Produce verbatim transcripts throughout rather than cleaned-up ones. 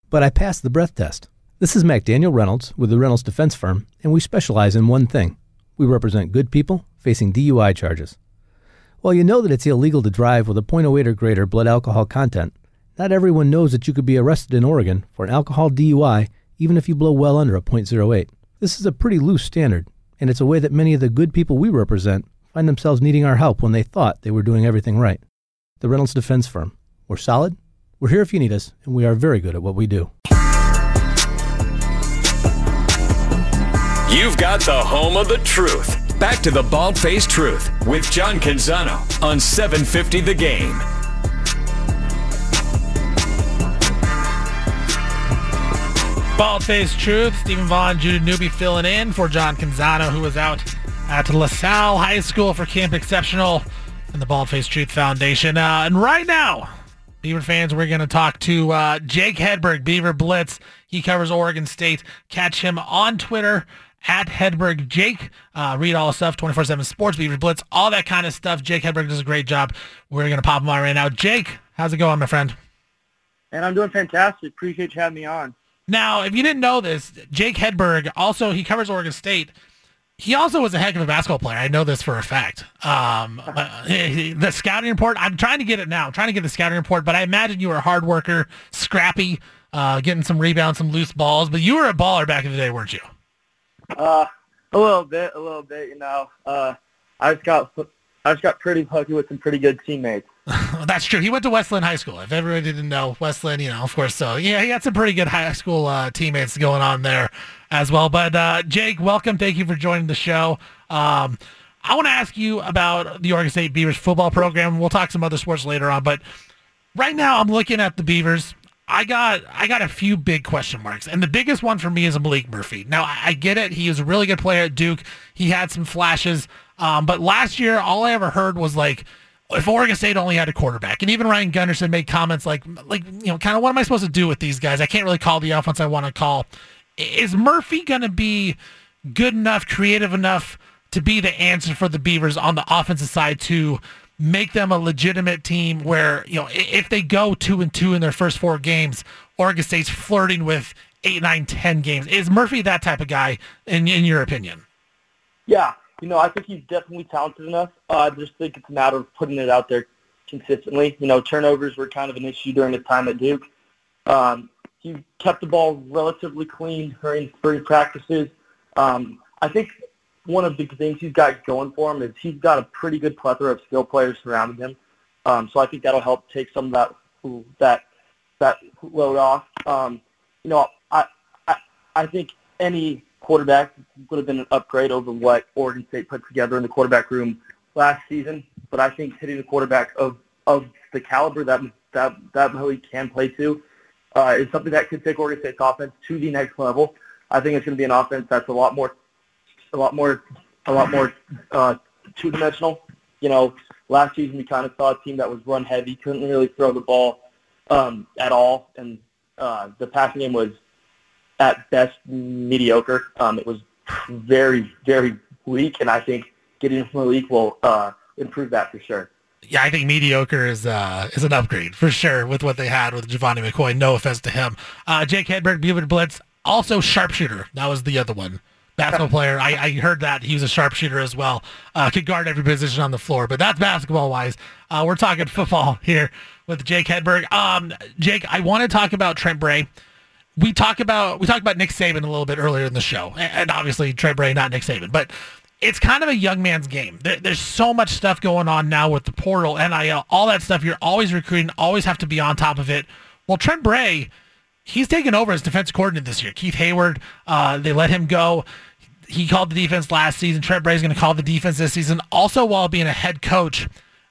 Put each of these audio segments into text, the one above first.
but I passed the breath test. This is McDaniel Reynolds with the Reynolds Defense Firm, and we specialize in one thing. We represent good people facing D U I charges. While you know that it's illegal to drive with a point oh eight or greater blood alcohol content, not everyone knows that you could be arrested in Oregon for an alcohol D U I even if you blow well under a point oh eight. This is a pretty loose standard, and it's a way that many of the good people we represent find themselves needing our help when they thought they were doing everything right. The Reynolds Defense Firm. We're solid, we're here if you need us, and we are very good at what we do. You've got the home of the truth. Back to the Bald-Faced Truth with John Canzano on seven fifty The Game. Bald-Faced Truth. Stephen Vaughn, Judah Newby filling in for John Canzano, who was out at LaSalle High School for Camp Exceptional and the Bald-Faced Truth Foundation. Uh, and right now, Beaver fans, we're going to talk to uh, Jake Hedberg, Beaver Blitz. He covers Oregon State. Catch him on Twitter at Hedberg Jake. Uh, read all the stuff, twenty-four seven Sports, Beaver Blitz, all that kind of stuff. Jake Hedberg does a great job. We're going to pop him on right now. Jake, how's it going, my friend? And I'm doing fantastic. Appreciate you having me on. Now, if you didn't know this, Jake Hedberg, also, he covers Oregon State. He also was a heck of a basketball player. I know this for a fact. Um, uh, the scouting report, I'm trying to get it now. I'm trying to get the scouting report, but I imagine you were a hard worker, scrappy, uh, getting some rebounds, some loose balls. But you were a baller back in the day, weren't you? Uh, a little bit, a little bit, you know. Uh, I just got I just got pretty lucky with some pretty good teammates. That's true. He went to Westland High School. If everybody didn't know, Westland, you know, of course. So, yeah, he had some pretty good high school uh, teammates going on there as well. But, uh, Jake, welcome. Thank you for joining the show. Um, I want to ask you about the Oregon State Beavers football program. We'll talk some other sports later on. But right now I'm looking at the Beavers. I got I got a few big question marks. And the biggest one for me is Malik Murphy. Now, I, I get it. He was a really good player at Duke. He had some flashes. Um, but last year, all I ever heard was, like, if Oregon State only had a quarterback. And even Ryan Gunderson made comments like, like you know, kind of what am I supposed to do with these guys? I can't really call the offense I want to call. Is Murphy going to be good enough, creative enough to be the answer for the Beavers on the offensive side to make them a legitimate team where, you know, if they go two and two in their first four games, Oregon State's flirting with eight, nine, ten games? Is Murphy that type of guy in, in your opinion? Yeah. You know, I think he's definitely talented enough. Uh, I just think it's a matter of putting it out there consistently. You know, turnovers were kind of an issue during his time at Duke. Um, he kept the ball relatively clean during spring practices. Um, I think one of the things he's got going for him is he's got a pretty good plethora of skill players surrounding him. Um, so I think that'll help take some of that that that load off. Um, you know, I, I I think any quarterback would have been an upgrade over what Oregon State put together in the quarterback room last season. But I think hitting a quarterback of, of the caliber that that that really can play to uh, is something that could take Oregon State's offense to the next level. I think it's going to be an offense that's a lot more, a lot more, a lot more uh, two-dimensional. You know, last season we kind of saw a team that was run heavy, couldn't really throw the ball um, at all, and uh, the passing game was at best mediocre. Um, it was very, very weak, and I think getting Malik will uh, improve that for sure. Yeah, I think mediocre is uh, is an upgrade for sure with what they had with Giovanni McCoy. No offense to him. Uh, Jake Hedberg, Beaver Blitz, also sharpshooter. That was the other one. Basketball player. I, I heard that he was a sharpshooter as well. Uh, could guard every position on the floor, but that's basketball-wise. Uh, we're talking football here with Jake Hedberg. Um, Jake, I want to talk about Trent Bray. We talk about we talked about Nick Saban a little bit earlier in the show, and obviously Trent Bray, not Nick Saban, but it's kind of a young man's game. There, there's so much stuff going on now with the portal, N I L, all that stuff. You're always recruiting, always have to be on top of it. Well, Trent Bray, he's taken over as defensive coordinator this year. Keith Hayward, uh, they let him go. He called the defense last season. Trent Bray's going to call the defense this season, also while being a head coach.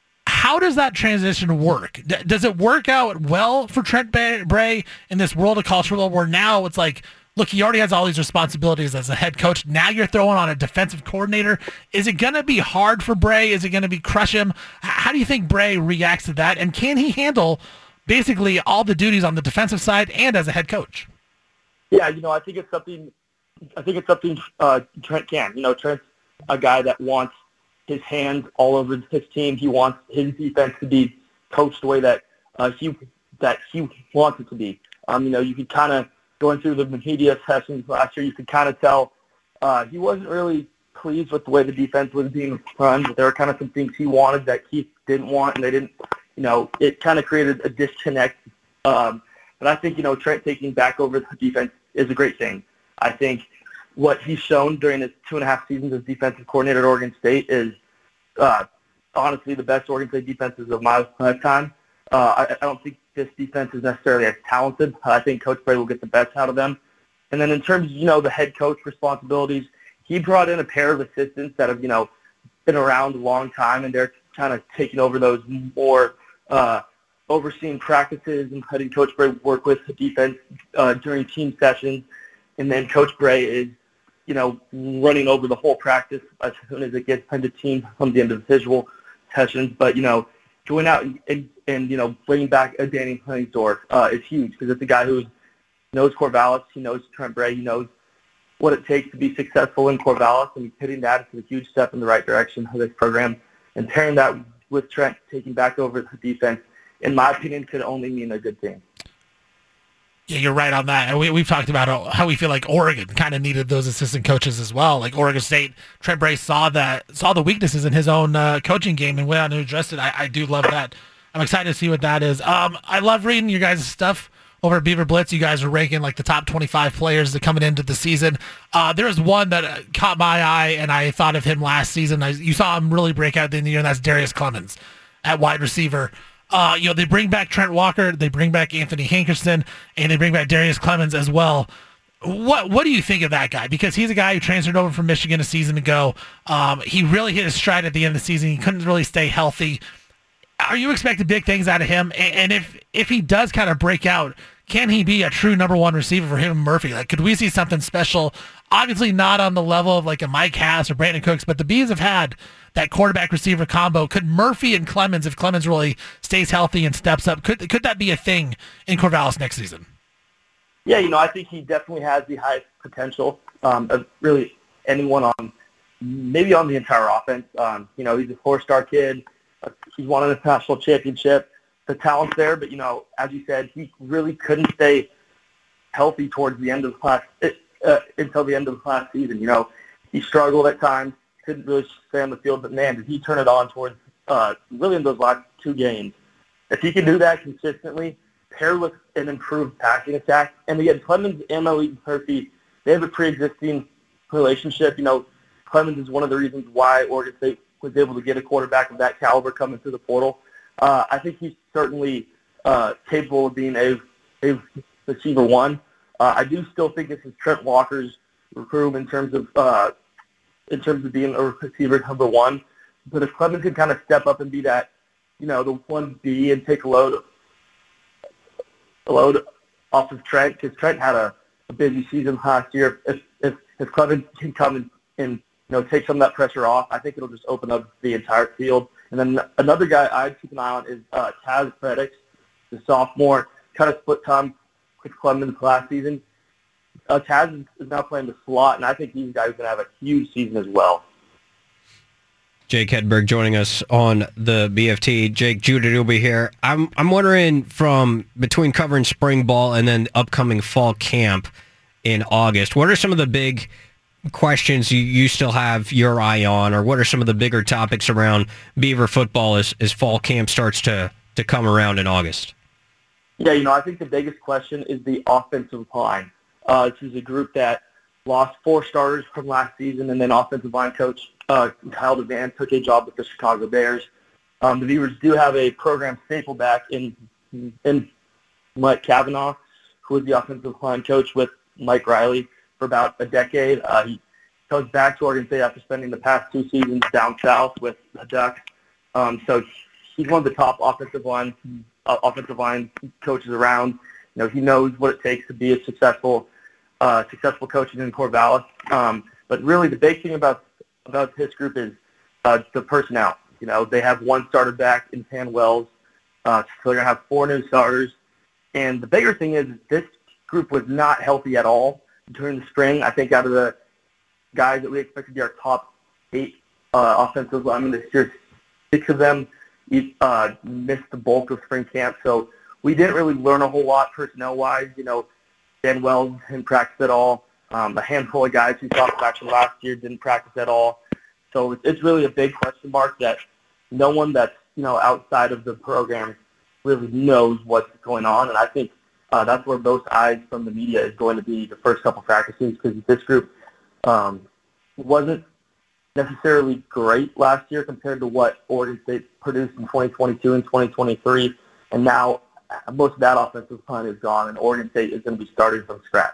How does that transition work? D- does it work out well for Trent Bray in this world of college football where now it's like, look, he already has all these responsibilities as a head coach. Now you're throwing on a defensive coordinator. Is it going to be hard for Bray? Is it going to be crush him? How do you think Bray reacts to that? And can he handle basically all the duties on the defensive side and as a head coach? Yeah, you know, I think it's something I think it's something uh, Trent can. You know, Trent's a guy that wants his hands all over his team. He wants his defense to be coached the way that uh, he that he wants it to be. Um, you know, you could kind of, going through the media sessions last year, you could kind of tell uh, he wasn't really pleased with the way the defense was being run, but there were kind of some things he wanted that Keith didn't want, and they didn't, you know, it kind of created a disconnect. Um, but I think, you know, Trent taking back over the defense is a great thing. I think what he's shown during his two and a half seasons as defensive coordinator at Oregon State is uh, honestly the best Oregon State defenses of my lifetime. Uh, I, I don't think this defense is necessarily as talented. I think Coach Bray will get the best out of them. And then in terms of, you know, the head coach responsibilities, he brought in a pair of assistants that have, you know, been around a long time, and they're kind of taking over those more uh, overseeing practices and letting Coach Bray work with the defense uh, during team sessions. And then Coach Bray is, you know, running over the whole practice as soon as it gets into team from the individual sessions. But, you know, going out and, and, and you know, bringing back a Danny Huntingdorf uh, is huge, because it's a guy who knows Corvallis, he knows Trent Bray, he knows what it takes to be successful in Corvallis, and hitting that is a huge step in the right direction of this program. And pairing that with Trent taking back over the defense, in my opinion, could only mean a good thing. Yeah, you're right on that. And we, we've talked about how we feel like Oregon kind of needed those assistant coaches as well. Like Oregon State, Trent Bray saw that, saw the weaknesses in his own uh, coaching game and went out and addressed it. I, I do love that. I'm excited to see what that is. Um, I love reading your guys' stuff over at Beaver Blitz. You guys are ranking like the top twenty-five players that coming into the season. Uh, there was one that caught my eye, and I thought of him last season. I, you saw him really break out at the end of the year, and that's Darius Clemens at wide receiver. Uh, you know, they bring back Trent Walker, they bring back Anthony Hankerson, and they bring back Darius Clemens as well. What what do you think of that guy? Because he's a guy who transferred over from Michigan a season ago. Um, he really hit his stride at the end of the season. He couldn't really stay healthy. Are you expecting big things out of him? And, and if if he does kind of break out, can he be a true number one receiver for him and Murphy? Like, could we see something special? Obviously not on the level of like a Mike Hass or Brandon Cooks, but the Bees have had that quarterback-receiver combo. Could Murphy and Clemens, if Clemens really stays healthy and steps up, could could that be a thing in Corvallis next season? Yeah, you know, I think he definitely has the highest potential um, of really anyone on, maybe on the entire offense. Um, you know, he's a four-star kid. Uh, he's won a national championship. The talent's there, but, you know, as you said, he really couldn't stay healthy towards the end of the class, uh, until the end of the last season. You know, he struggled at times, couldn't really stay on the field, but, man, did he turn it on towards uh, really in those last two games. If he can do that consistently, paired with an improved passing attack, and again, Clemens and Malik Murphy, they have a pre-existing relationship. You know, Clemens is one of the reasons why Oregon State was able to get a quarterback of that caliber coming through the portal. Uh, I think he's certainly uh, capable of being a, a receiver one. Uh, I do still think this is Trent Walker's room in terms of uh, in terms of being a receiver number one. But if Clemens can kind of step up and be that, you know, the one B and take a load, a load off of Trent, because Trent had a, a busy season last year. If if if Clemens can come and, and you know, take some of that pressure off, I think it'll just open up the entire field. And then another guy I'd keep an eye on is uh, Taz Predix, the sophomore, kind of split time with Clemens last season. Uh, Taz is now playing the slot, and I think he's a guy who's going to have a huge season as well. Jake Hedberg joining us on the B F T. Jake, Judah will be here. I'm I'm wondering, from between covering spring ball and then upcoming fall camp in August, what are some of the big questions you, you still have your eye on, or what are some of the bigger topics around Beaver football as, as fall camp starts to, to come around in August? Yeah, you know, I think the biggest question is the offensive line. Uh, this is a group that lost four starters from last season, and then offensive line coach uh, Kyle DeVan took a job with the Chicago Bears. Um, the Beavers do have a program staple back in in Mike Kavanaugh, who was the offensive line coach with Mike Riley for about a decade. Uh, he comes back to Oregon State after spending the past two seasons down south with the Ducks. Um, so he's one of the top offensive line uh, offensive line coaches around. You know, he knows what it takes to be a successful uh, successful coach in Corvallis. Um, but really, the big thing about about this group is uh, the personnel. You know, they have one starter back in Pan Wells, uh, so they're gonna have four new starters. And the bigger thing is this group was not healthy at all during the spring. I think out of the guys that we expect to be our top eight uh, offensive linemen this year, six of them uh, missed the bulk of spring camp. So we didn't really learn a whole lot personnel-wise. You know, Dan Wells didn't practice at all. Um, a handful of guys who talked back from last year didn't practice at all. So it's, it's really a big question mark that no one that's, you know, outside of the program really knows what's going on. And I think uh, that's where most eyes from the media is going to be the first couple practices, because this group um, wasn't necessarily great last year compared to what Oregon State produced in twenty twenty-two and twenty twenty-three. And now most of that offensive plan is gone, and Oregon State is going to be starting from scratch.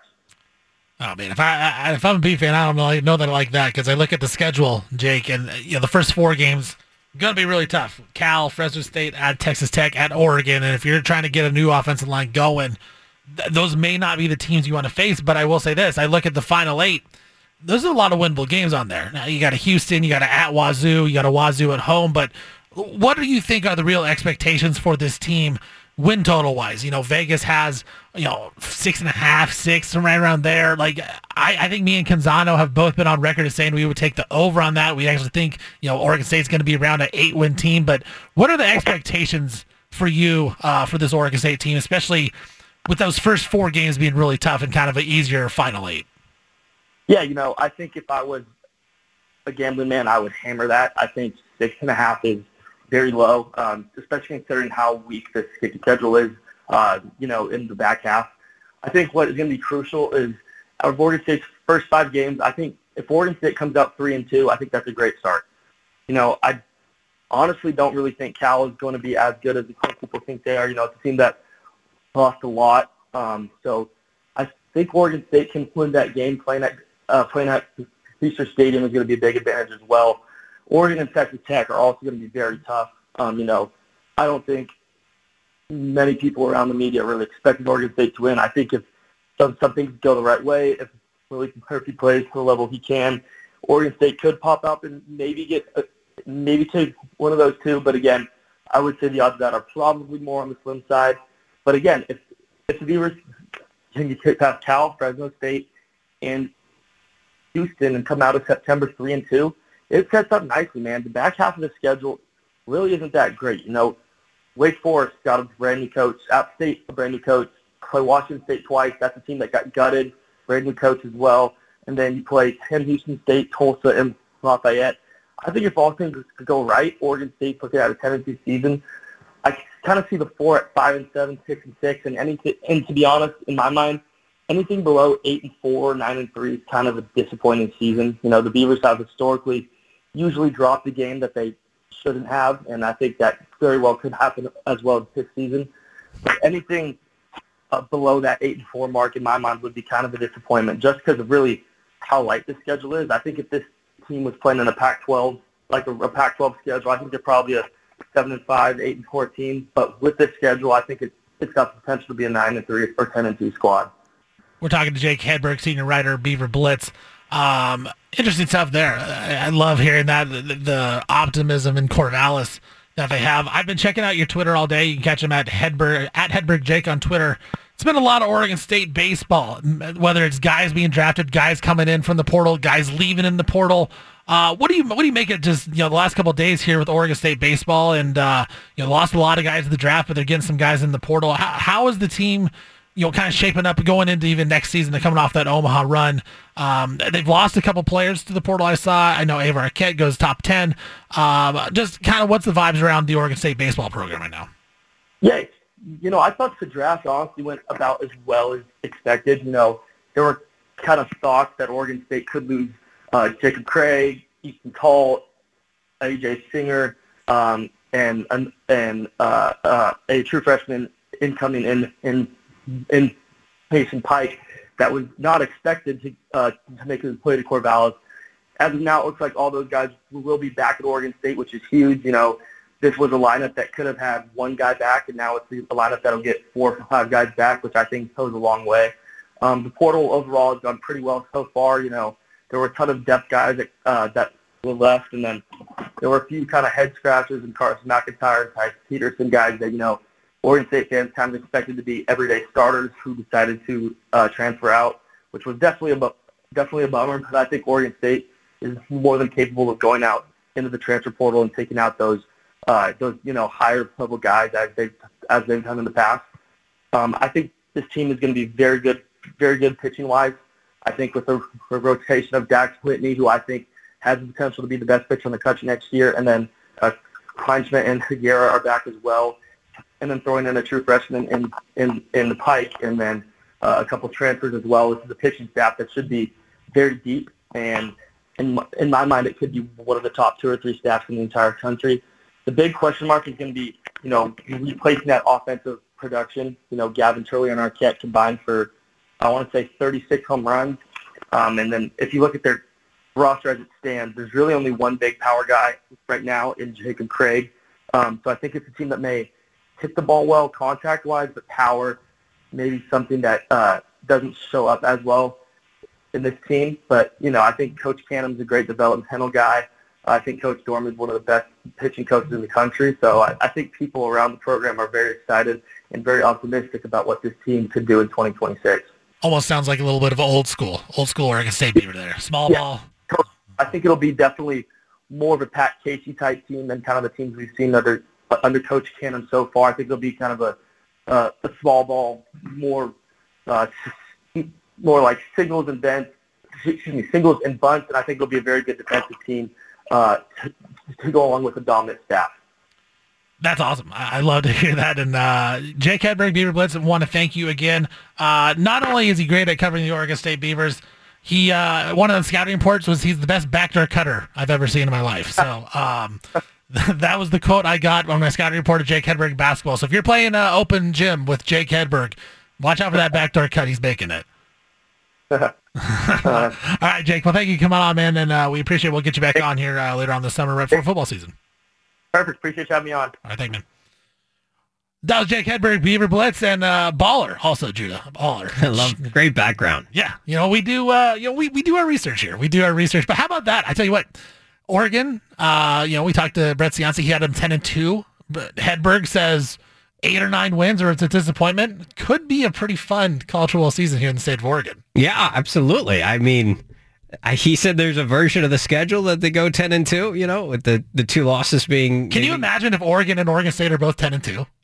Oh man, if I, I if I'm a B fan, I don't know, know that I like that, because I look at the schedule, Jake, and you know the first four games gonna be really tough. Cal, Fresno State, at Texas Tech, at Oregon, and if you're trying to get a new offensive line going, th- those may not be the teams you want to face. But I will say this: I look at the final eight. There's a lot of winnable games on there. Now you got a Houston, you got a at Wazoo, you got a Wazoo at home. But what do you think are the real expectations for this team? Win total wise, you know, Vegas has, you know, six and a half, six, right around there. Like, I, I think me and Canzano have both been on record as saying we would take the over on that. We actually think, you know, Oregon State's going to be around an eight win team. But what are the expectations for you uh, for this Oregon State team, especially with those first four games being really tough and kind of an easier final eight? Yeah, you know, I think if I was a gambling man, I would hammer that. I think six and a half is very low, um, especially considering how weak this schedule is, uh, you know, in the back half. I think what is going to be crucial is out of Oregon State's first five games, I think if Oregon State comes out three and two, I think that's a great start. You know, I honestly don't really think Cal is going to be as good as people think they are. You know, it's a team that lost a lot. Um, so I think Oregon State can win that game. Playing at, uh, playing at Feaster Stadium is going to be a big advantage as well. Oregon and Texas Tech are also going to be very tough. Um, you know, I don't think many people around the media really expected Oregon State to win. I think if some, some things go the right way, if Willie Murphy plays to the level he can, Oregon State could pop up and maybe get uh, maybe take one of those two. But again, I would say the odds of that are probably more on the slim side. But again, if if the Beavers can get past Cal, Fresno State, and Houston and come out of September three and two, it sets up nicely, man. The back half of the schedule really isn't that great. You know, Wake Forest got a brand new coach. App State, a brand new coach. Play Washington State twice. That's a team that got gutted. Brand new coach as well. And then you play Penn, Houston State, Tulsa, and Lafayette. I think if all things could go right, Oregon State's looking at a ten and two season. I kind of see the four at five and seven, six and six, and any and to be honest, in my mind, anything below eight and four, nine and three is kind of a disappointing season. You know, the Beavers have historically usually drop the game that they shouldn't have, and I think that very well could happen as well this season. But anything uh, below that eight and four mark, in my mind, would be kind of a disappointment, just because of really how light the schedule is. I think if this team was playing in a Pac twelve, like a, a Pac twelve schedule, I think they're probably a seven and five, eight and four team. But with this schedule, I think it's it's got the potential to be a nine and three or ten and two squad. We're talking to Jake Hedberg, senior writer, Beaver Blitz. Um, interesting stuff there. I, I love hearing that, the, the optimism in Corvallis that they have. I've been checking out your Twitter all day. You can catch him at Hedberg, at Hedberg Jake on Twitter. It's been a lot of Oregon State baseball, whether it's guys being drafted, guys coming in from the portal, guys leaving in the portal. Uh, what do you what do you make it just, you know, the last couple of days here with Oregon State baseball, and uh, you know, lost a lot of guys in the draft, but they're getting some guys in the portal. How, how is the team, you know, kind of shaping up going into even next season? They're coming off that Omaha run. Um, they've lost a couple players to the portal. I saw. I know Avar Arquette goes top ten. Um, just kind of what's the vibes around the Oregon State baseball program right now? Yeah, you know, I thought the draft honestly went about as well as expected. You know, there were kind of thoughts that Oregon State could lose uh, Jacob Craig, Easton Call, A J Singer, um, and and uh, uh, a true freshman incoming in in in Payson Pike that was not expected to uh, to make his play to Corvallis. As of now, it looks like all those guys will be back at Oregon State, which is huge. You know, this was a lineup that could have had one guy back, and now it's a lineup that will get four or five guys back, which I think goes a long way. Um, the portal overall has done pretty well so far. You know, there were a ton of depth guys that, uh, that were left, and then there were a few kind of head scratchers and Carson McIntyre and Tyson Peterson guys that, you know, Oregon State fans kind of expected to be everyday starters who decided to uh, transfer out, which was definitely a, definitely a bummer, because I think Oregon State is more than capable of going out into the transfer portal and taking out those, uh, those you know, higher level guys as they've, as they've done in the past. Um, I think this team is going to be very good, very good pitching-wise. I think with the, the rotation of Dax Whitney, who I think has the potential to be the best pitcher in the country next year, and then uh, Kleinschmidt and Higuera are back as well, and then throwing in a true freshman in, in, in the Pike, and then uh, a couple transfers as well. This is a pitching staff that should be very deep, and in my, in my mind, it could be one of the top two or three staffs in the entire country. The big question mark is going to be, you know, replacing that offensive production. You know, Gavin Turley and Arquette combined for, I want to say, thirty-six home runs. Um, and then if you look at their roster as it stands, there's really only one big power guy right now in Jacob Craig. Um, so I think it's a team that may hit the ball well contact-wise, but power maybe something that uh, doesn't show up as well in this team. But, you know, I think Coach Canham's a great developmental guy. I think Coach Dorm is one of the best pitching coaches in the country. So I, I think people around the program are very excited and very optimistic about what this team could do in twenty twenty-six. Almost sounds like a little bit of old school, old school Oregon State Beaver there. Small yeah. ball. I think it'll be definitely more of a Pat Casey type team than kind of the teams we've seen under under Coach Canham so far. I think it'll be kind of a uh, a small ball, more uh, more like singles and bunts, excuse me, singles and bunts, and I think it'll be a very good defensive team uh, to, to go along with a dominant staff. That's awesome. I, I love to hear that. And uh, Jake Hedberg, Beaver Blitz, I want to thank you again. Uh, not only is he great at covering the Oregon State Beavers, he uh, one of the scouting reports was he's the best backdoor cutter I've ever seen in my life. So um, that was the quote I got on my scouting report of Jake Hedberg basketball. So if you're playing uh, open gym with Jake Hedberg, watch out for that backdoor cut. He's making it. uh, All right, Jake. Well, thank you for coming on, man, and uh, we appreciate it. We'll get you back on here uh, later on this summer right before football season. Perfect. Appreciate you having me on. All right, thank you, man. That was Jake Hedberg, Beaver Blitz, and uh, Baller, also Judah, Baller. I love great background. Yeah, you know we do. Uh, you know we, we do our research here. We do our research. But how about that? I tell you what, Oregon. Uh, you know we talked to Brett Cianci. He had them ten and two. But Hedberg says eight or nine wins, or it's a disappointment. Could be a pretty fun college football season here in the state of Oregon. Yeah, absolutely. I mean, I, he said there's a version of the schedule that they go ten and two. You know, with the the two losses being. Can maybe, you imagine if Oregon and Oregon State are both ten and two?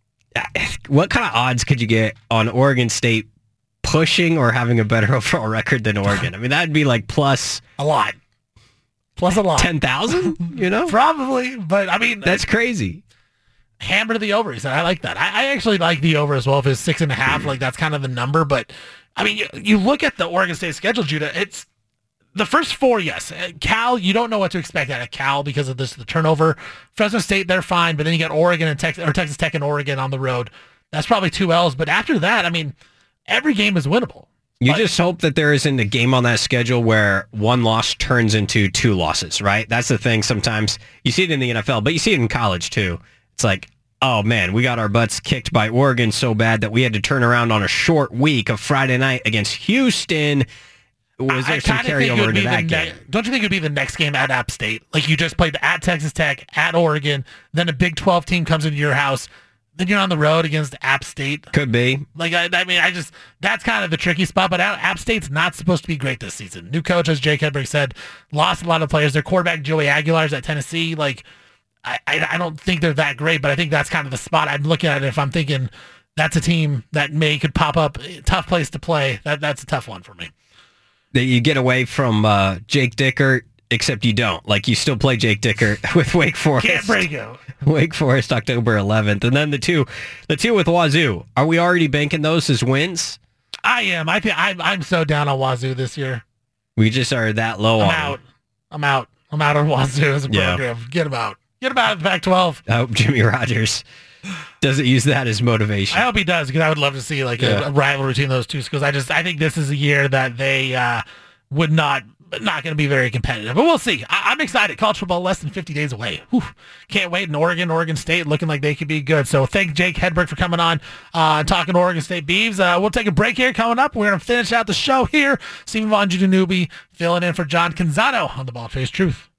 What kind of odds could you get on Oregon State pushing or having a better overall record than Oregon? I mean, that'd be like plus a lot, plus a lot, ten thousand. You know, probably. But I mean, that's crazy. Hammer to the over. He said, I like that. I, I actually like the over as well. If it's six and a half, like that's kind of the number. But I mean, you, you look at the Oregon State schedule, Judah. It's the first four, yes. Cal, you don't know what to expect out of Cal because of this the turnover. Fresno State, they're fine, but then you got Oregon and Texas, or Texas Tech and Oregon on the road. That's probably two L's. But after that, I mean, every game is winnable. You but, just hope that there isn't a game on that schedule where one loss turns into two losses, right? That's the thing. Sometimes you see it in the N F L, but you see it in college too. It's like, oh man, we got our butts kicked by Oregon so bad that we had to turn around on a short week of Friday night against Houston. Was there I some carryover into that ne- game? Don't you think it would be the next game at App State? Like you just played at Texas Tech, at Oregon, then a Big twelve team comes into your house, then you're on the road against App State. Could be. Like, I, I mean, I just, that's kind of the tricky spot, but App State's not supposed to be great this season. New coach, as Jake Hedberg said, lost a lot of players. Their quarterback, Joey Aguilar's at Tennessee. Like, I, I, I don't think they're that great, but I think that's kind of the spot I'm looking at it. If I'm thinking that's a team that may could pop up, tough place to play, that that's a tough one for me. That you get away from uh, Jake Dickert, except you don't. Like, you still play Jake Dickert with Wake Forest. Can't break it. Wake Forest, October eleventh. And then the two the two with Wazoo. Are we already banking those as wins? I am. I think I'm, I'm so down on Wazoo this year. We just are that low I'm on out. I'm out. I'm out on Wazoo as a Yeah. program. Get him out. Get him out of the Pac twelve. I hope Jimmy Rogers doesn't use that as motivation. I hope he does, because I would love to see like Yeah. a, a rivalry between those two schools. I just I think this is a year that they uh, would not not going to be very competitive, but we'll see. I, I'm excited. College football less than fifty days away. Whew. Can't wait. In Oregon, Oregon State looking like they could be good. So thank Jake Hedberg for coming on uh, and talking to Oregon State Beavs. Uh, we'll take a break here. Coming up, we're going to finish out the show here. Stephen Von Judanubi filling in for John Canzano on the Bald Faced Truth.